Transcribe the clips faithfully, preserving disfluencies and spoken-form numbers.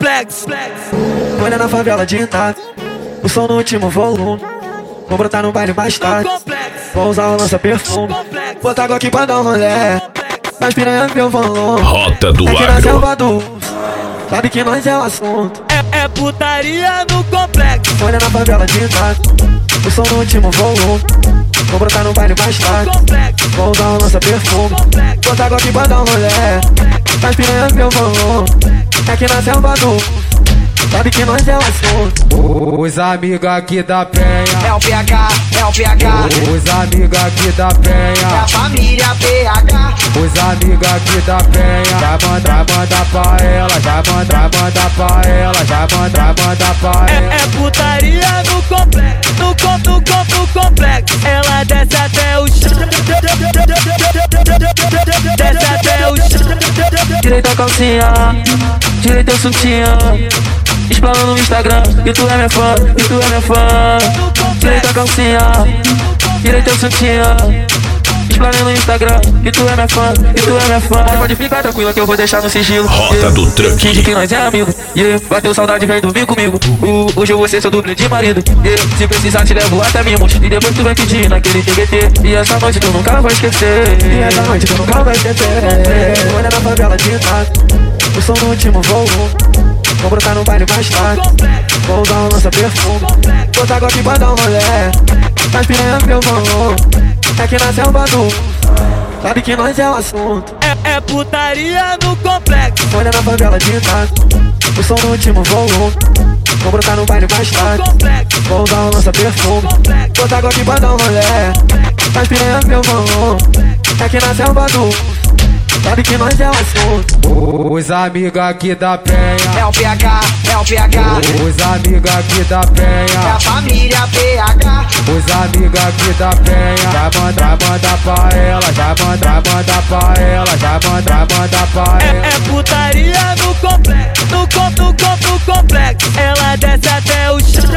complexo. Olha na favela de Itália, o som no último volume. Vou brotar no baile mais tarde, vou usar o lança-perfume. Botar água aqui pra dar um rolé, mas piranha meu volume. Rota do Aqui na Agro. selva do sabe que nós é o assunto. É, é putaria no complexo. Olha na favela de Itália, o som no último volume. Vou brotar no baile mais tarde, vou usar o lança-perfume. Botar água aqui pra dar um rolé, mas piranha meu volume. Aqui na selva do sabe que nós é o assunto. Os amigos aqui da Penha É o P H, é o P H, Os amigos aqui da é a Penha família P H. Os amigos aqui da Penha Já manda, manda pra ela Já manda, manda pra ela Já manda, manda pra É, ela é putaria no complexo. No com, no com, no complexo. Ela desce até o chão. Desce até o chão. Direita a calcinha, direita o sutiã. Explana no Instagram, que tu é minha fã, que tu é minha fã. Direita a calcinha, direita o sutiã. Explana no Instagram, que tu é minha fã, que tu é minha fã. Mas pode ficar tranquila que eu vou deixar no sigilo. Rota do Truck. Finge que nós é amigo, yeah. Bateu saudade, vem dormir comigo. uh, Hoje eu vou ser seu dublê de marido, yeah. Se precisar te levo até mimos. E depois tu vai pedir naquele T G T. E essa noite tu nunca vai esquecer. E essa noite tu nunca vai esquecer. Olha na favela de Itália, o som no último volume. Vou brotar no baile mais tarde, vou usar um lança-perfume. Botar água aqui pra dar um rolé, mas piranha meu volume. Aqui na selva do sabe que nós é o assunto. É, é putaria no complexo. Olha na favela de Itália, o som no último volume. Vou brotar no baile mais tarde, vou usar um lança-perfume. Botar água aqui pra dar um rolé, mas piranha meu volume. Aqui na selva do sabe que nós é o assunto. Os amigos aqui da Penha É o P H, é o P H, Os amigos aqui da é a Penha família P H. Os amigos aqui da Penha Já manda, manda pra ela Já manda, manda pra ela Já manda, manda pra É, ela é putaria no complexo. No com, no com, no complexo. Ela desce até o chão.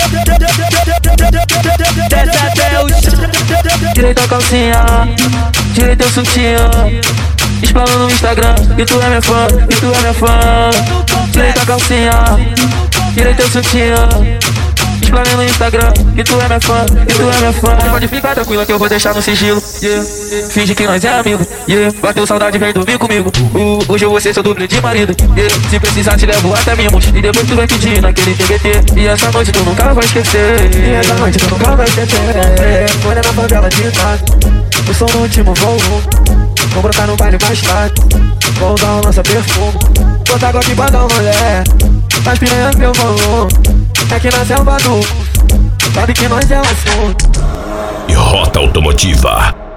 Desce até o chão. Direita a calcinha, direita o sutiã. Explana no Instagram, que tu é minha fã, que tu é minha fã. Direita a calcinha, direita o sutiã. Explana no Instagram, que tu é minha fã, que tu é minha fã. Pode ficar tranquila que eu vou deixar no sigilo, yeah. Finge que nós é amigo, yeah. Bateu saudade, vem dormir comigo. uh, Hoje eu vou ser seu dublê de marido, yeah. Se precisar te levo até mimos. E depois tu vai pedir naquele T G T. E essa noite tu nunca vai esquecer. E essa noite tu nunca vai esquecer. Olha na favela de Itália, o som no último volume. Vou brotar no baile mais tarde, vou usar um lança-perfume. Botar água aqui pra dar um rolé, mas piranha meu volume. Aqui na selva do sabe que nós é o assunto. E Rota Automotiva.